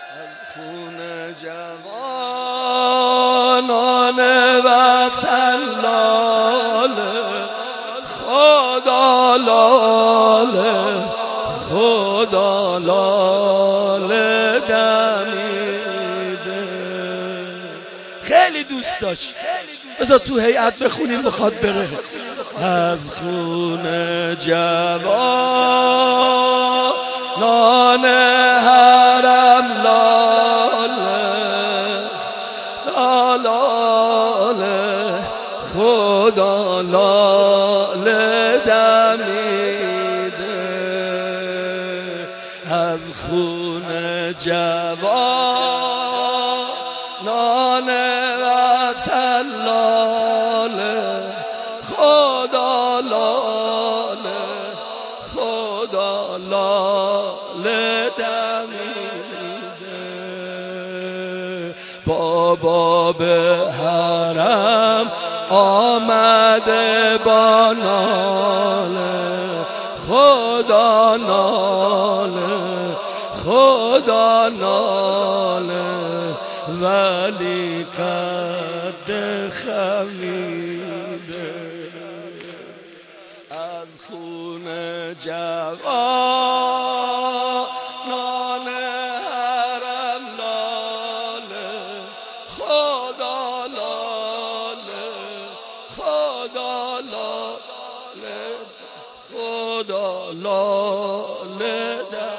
خون جوانان وطن لاله، خدا لاله، خدا لاله دمیده. خیلی دوست داشت، بذار تو هیئت بخونیم بخواد بره. از خون جوانان حرم لاله، لاله، خدا لاله دمیده. از خون جوانان وطن لاله، خدا لاله، خدا لاله دمیده. بابا به حرم آمده با ناله، خدا ناله، خدا ناله، ولی قد خمیده. از خون جوانان حرم لاله، خدا لاله، خدا لاله، خدا لاله ده.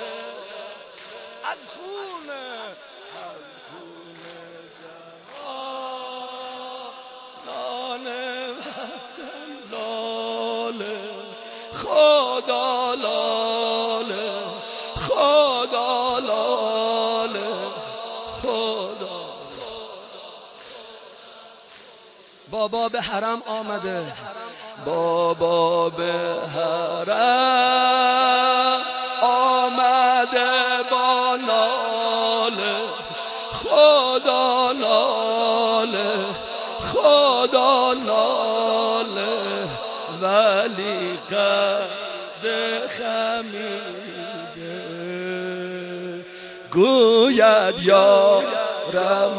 از خون جوانان وطن لاله، خدا لاله، خدا لاله، خدا. بابا به حرم آمده، بابا به حرم آمده با ناله، خدا ناله، خدا ناله، ولی قد خمیده. گوید یارم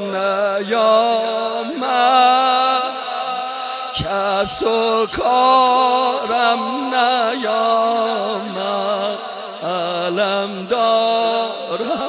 نیامد، کس و کارم نیامد، علم دارم